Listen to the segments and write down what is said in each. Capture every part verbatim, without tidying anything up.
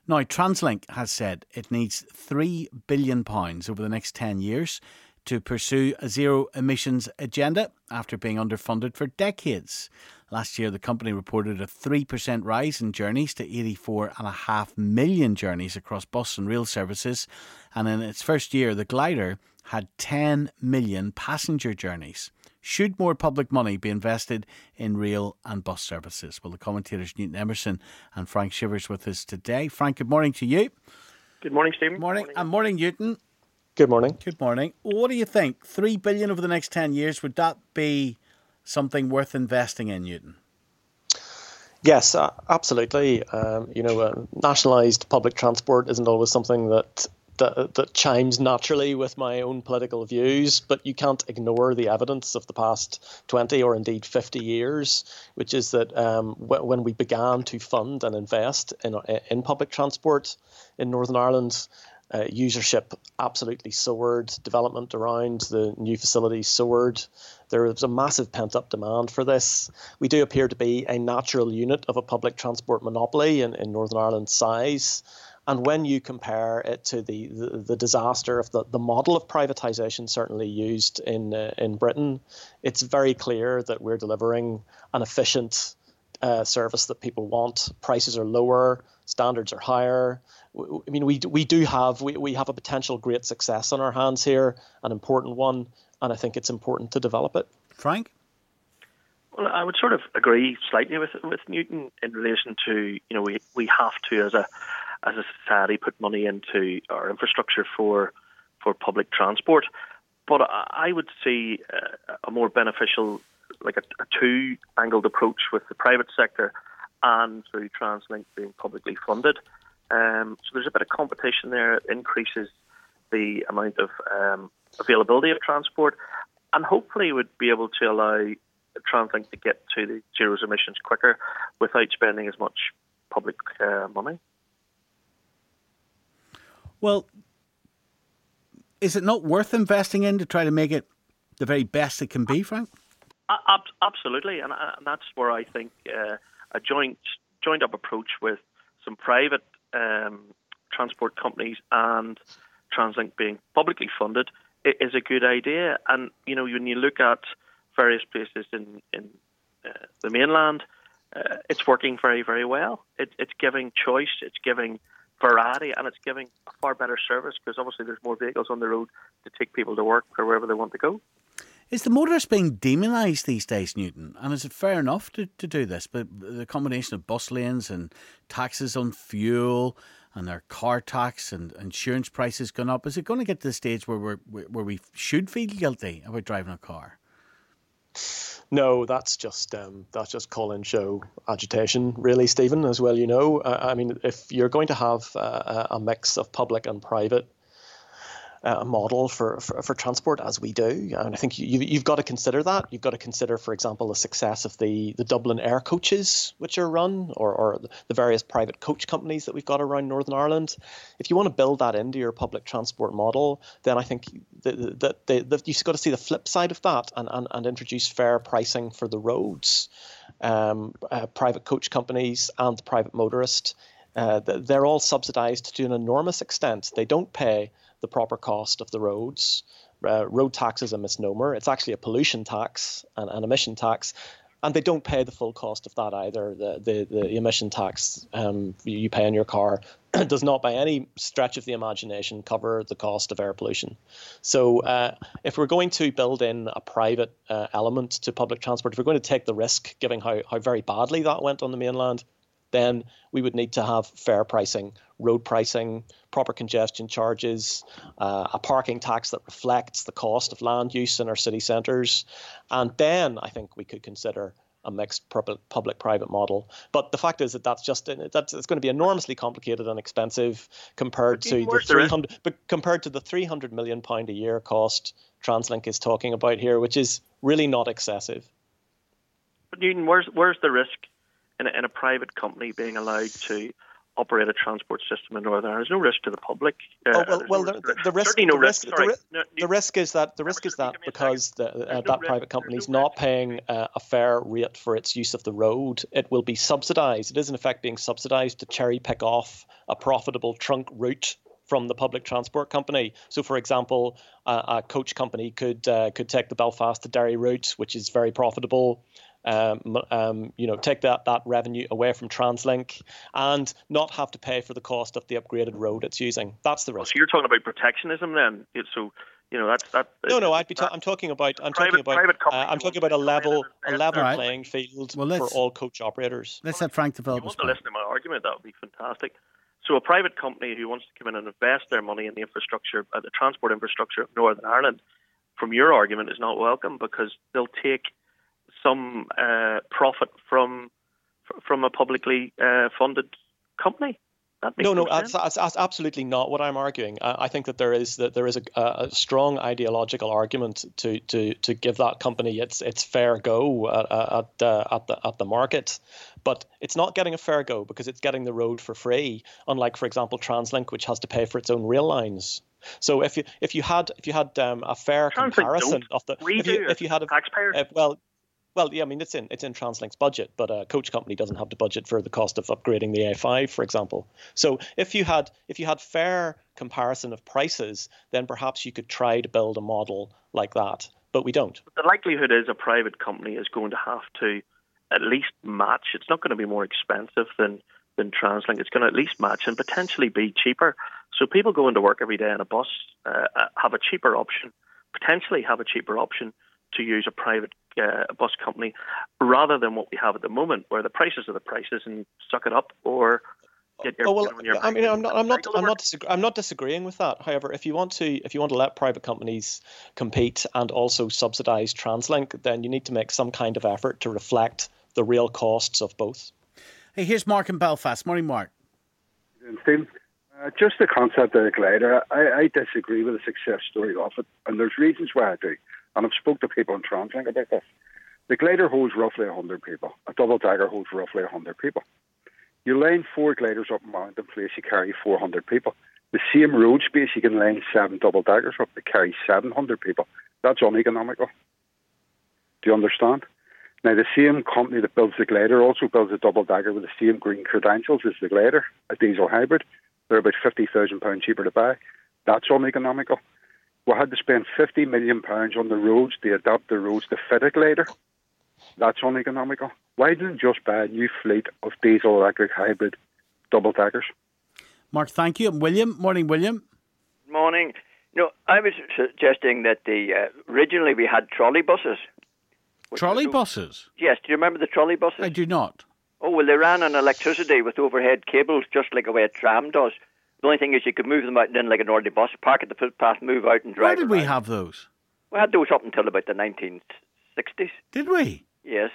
Now, TransLink has said it needs three billion pounds over the next ten years to pursue a zero emissions agenda after being underfunded for decades. Last year, the company reported a three percent rise in journeys to eighty-four point five million journeys across bus and rail services. And in its first year, the glider had ten million passenger journeys. Should more public money be invested in rail and bus services? Well, the commentators Newton Emerson and Frank Shivers with us today. Frank, good morning to you. Good morning, Stephen. Morning. Morning. And morning, Newton. Good morning. Good morning. What do you think? Three billion over the next ten years, would that be something worth investing in, Newton? Yes, uh, absolutely. Um, you know, uh, nationalised public transport isn't always something that, that that chimes naturally with my own political views, but you can't ignore the evidence of the past twenty or indeed fifty years, which is that um, w- when we began to fund and invest in in public transport in Northern Ireland, Uh, usership absolutely soared, development around the new facilities soared. There was a massive pent-up demand for this. We do appear to be a natural unit of a public transport monopoly in, in Northern Ireland's size. And when you compare it to the, the, the disaster of the, the model of privatisation certainly used in, uh, in Britain, it's very clear that we're delivering an efficient uh, service that people want. Prices are lower, standards are higher. I mean, we we do have we, we have a potential great success on our hands here, an important one, and I think it's important to develop it. Frank? Well, I would sort of agree slightly with with Newton in relation to, you know, we we have to as a as a society put money into our infrastructure for for public transport, but I would see a, a more beneficial, like a, a two-angled approach with the private sector and through TransLink being publicly funded. Um, so there's a bit of competition there. It increases the amount of um, availability of transport, and hopefully would be able to allow TransLink to get to the zero emissions quicker without spending as much public uh, money. Well, is it not worth investing in to try to make it the very best it can be, Frank? Uh, absolutely, and, and that's where I think uh, a joint joined up approach with some private um, transport companies and TransLink being publicly funded is a good idea. And you know, when you look at various places in in uh, the mainland, uh, it's working very, very well. It, it's giving choice, it's giving variety, and it's giving a far better service because obviously there's more vehicles on the road to take people to work or wherever they want to go. Is the motorist being demonised these days, Newton? And is it fair enough to, to do this? But the combination of bus lanes and taxes on fuel and our car tax and insurance prices gone up, is it going to get to the stage where we're, where we should feel guilty about driving a car? No, that's just um, that's just call-in show agitation, really, Stephen, as well you know. Uh, I mean, if you're going to have uh, a mix of public and private a model for, for, for transport, as we do. And I think you, you've got to consider that. You've got to consider, for example, the success of the, the Dublin Air coaches, which are run, or, or the various private coach companies that we've got around Northern Ireland. If you want to build that into your public transport model, then I think that, that, that, that you've got to see the flip side of that and, and, and introduce fair pricing for the roads. Um, uh, private coach companies and the private motorist, uh, they're all subsidised to an enormous extent. They don't pay the proper cost of the roads. Uh, road tax is a misnomer. It's actually a pollution tax and an emission tax, and they don't pay the full cost of that either. The the, the emission tax um, you pay on your car does not by any stretch of the imagination cover the cost of air pollution. So uh, if we're going to build in a private uh, element to public transport, if we're going to take the risk, given how, how very badly that went on the mainland, then we would need to have fair pricing, road pricing, proper congestion charges, uh, a parking tax that reflects the cost of land use in our city centres. And then I think we could consider a mixed public-private model. But the fact is that that's just that's it's going to be enormously complicated and expensive compared to the three hundred, but compared to the three hundred million pound a year cost TransLink is talking about here, which is really not excessive. But Newton, where's where's the risk in a, in a private company being allowed to operated transport system in Northern Ireland. There's no risk to the public. Uh, oh, well, well, no the, the, the risk, no the risk, risk, the, no, the risk is that the risk is that because the, uh, that no private company is no not paying uh, a fair rate for its use of the road, it will be subsidised. It is in effect being subsidised to cherry pick off a profitable trunk route from the public transport company. So, for example, uh, a coach company could uh, could take the Belfast to Derry route, which is very profitable. Um, um, you know, take that, that revenue away from TransLink and not have to pay for the cost of the upgraded road it's using. That's the risk. So you're talking about protectionism then? So, you know, that's that. No, no, I'd be. Ta- I'm talking about. I'm private, talking about. Uh, I'm talking about a level, a level right. playing field well, for all coach operators. Let's have Frank develop. If you want to listen to my argument, that would be fantastic. So, a private company who wants to come in and invest their money in the infrastructure, uh, the transport infrastructure of Northern Ireland, from your argument, is not welcome because they'll take some uh, profit from from a publicly uh, funded company. That makes no, no, no that's, that's, that's absolutely not what I'm arguing. I, I think that there is that there is a, a strong ideological argument to, to, to give that company its its fair go at at, uh, at the at the market, but it's not getting a fair go because it's getting the road for free. Unlike, for example, TransLink, which has to pay for its own rail lines. So if you if you had if you had um, a fair TransLink comparison don't. of the we if you, do if you had a taxpayers. Uh, well. Well, yeah, I mean, it's in it's in TransLink's budget, but a coach company doesn't have to budget for the cost of upgrading the A five, for example. So if you had if you had fair comparison of prices, then perhaps you could try to build a model like that, but we don't. The likelihood is a private company is going to have to at least match. It's not going to be more expensive than, than TransLink. It's going to at least match and potentially be cheaper. So people going to work every day in a bus uh, have a cheaper option, potentially have a cheaper option to use a private uh, bus company rather than what we have at the moment, where the prices are the prices and suck it up or get your. Oh well, you know, I mean, I'm not, I'm not, I'm not, disagree- I'm not disagreeing with that. However, if you want to, if you want to let private companies compete and also subsidise TransLink, then you need to make some kind of effort to reflect the real costs of both. Hey, here's Mark in Belfast. Morning, Mark. Steve, uh, just the concept of the glider, I, I disagree with the success story of it, and there's reasons why I do. And I've spoke to people in TransLink about this. The glider holds roughly one hundred people. A double decker holds roughly one hundred people. You line four gliders up in Mountain Place, you carry four hundred people. The same road space, you can line seven double deckers up to carry seven hundred people. That's uneconomical. Do you understand? Now, the same company that builds the glider also builds a double decker with the same green credentials as the glider, a diesel hybrid. They're about fifty thousand pounds cheaper to buy. That's uneconomical. We had to spend fifty million pounds on the roads to adapt the roads to fit a glider. That's uneconomical. Why didn't you just buy a new fleet of diesel electric hybrid double deckers? Mark, thank you. William, morning, William. Morning. No, I was suggesting that the uh, originally we had trolley buses. Trolley buses? Yes. Do you remember the trolley buses? I do not. Oh, well, they ran on electricity with overhead cables, just like a way a tram does. The only thing is you could move them out and in like an ordinary bus, park at the footpath, move out and drive. Where did around. we have those? We had those up until about the nineteen sixties. Did we? Yes.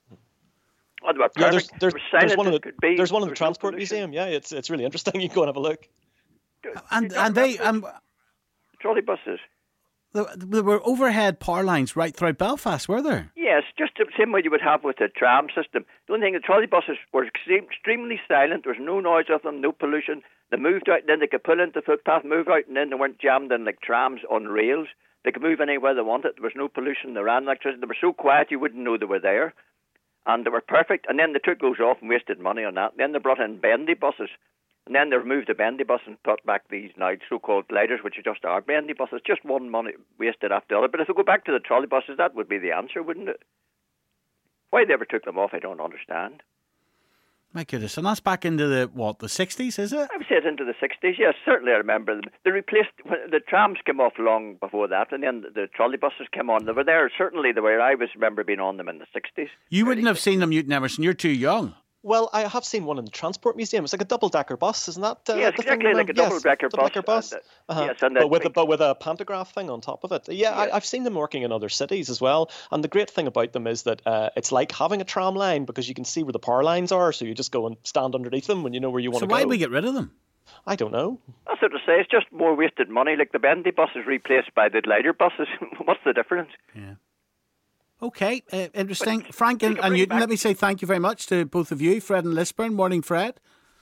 Oh, they were yeah, there's, there's, there's one in the, be, there's one in the Transport no Museum. Yeah, it's it's really interesting. You can go and have a look. And and they um, trolley buses. There were overhead power lines right throughout Belfast, were there? Yes, just the same way you would have with the tram system. The only thing, the trolley buses were extreme, extremely silent. There was no noise of them, no pollution. They moved out, and then they could pull into the footpath, move out, and then they weren't jammed in like trams on rails. They could move anywhere they wanted. There was no pollution. They ran electricity. They were so quiet you wouldn't know they were there. And they were perfect. And then they took those off and wasted money on that. Then they brought in bendy buses. And then they removed the bendy bus and put back these now so-called gliders, which are just our bendy buses. Just one money wasted after the other. But if we go back to the trolley buses, that would be the answer, wouldn't it? Why they ever took them off, I don't understand. My goodness, and that's back into the, what, the sixties, is it? I would say it's into the sixties, yes, certainly I remember them. They replaced, the trams came off long before that, and then the trolley buses came on. They were there, certainly the way I was remember being on them in the sixties. You wouldn't have seen them, Newton Emerson, you're too young. Well, I have seen one in the Transport Museum. It's like a double-decker bus, isn't that? Uh, yes, the exactly, thing like a double-decker yes, bus. Double bus. And, uh, uh-huh. Yes, and but with a, but with a pantograph thing on top of it. Yeah, yes. I, I've seen them working in other cities as well. And the great thing about them is that uh, it's like having a tram line because you can see where the power lines are, so you just go and stand underneath them when you know where you want so to go. So why did we get rid of them? I don't know. That's what to say. It's just more wasted money. Like the bendy buses replaced by the glider buses. What's the difference? Yeah. Okay, uh, interesting. But Frank and, and Newton, let me say thank you very much to both of you, Fred and Lisburn. Morning, Fred.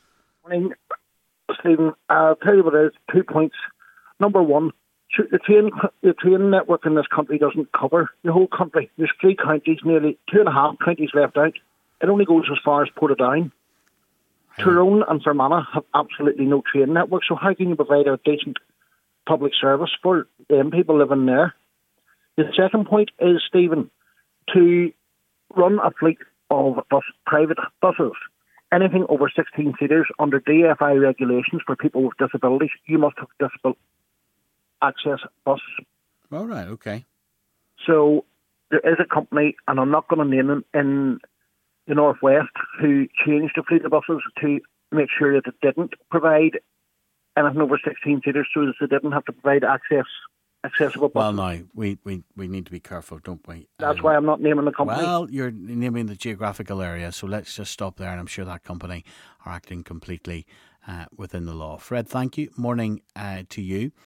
Morning, Stephen. I'll tell you what it is. Two points. Number one, the train the train network in this country doesn't cover the whole country. There's three counties, nearly two and a half counties left out. It only goes as far as Portadown. Tyrone and Fermanagh have absolutely no train network, so how can you provide a decent public service for them people living there? The second point is, Stephen, to run a fleet of bus, private buses, anything over sixteen seaters under D F I regulations for people with disabilities, you must have disability access buses. All right, okay. So there is a company, and I'm not going to name them, in the Northwest, who changed the fleet of buses to make sure that it didn't provide anything over sixteen seaters, so that they didn't have to provide access accessible buses. Well, now, we, we, we need to be careful, don't we? That's um, why I'm not naming the company. Well, you're naming the geographical area, so let's just stop there, and I'm sure that company are acting completely uh, within the law. Fred, thank you. Morning uh, to you.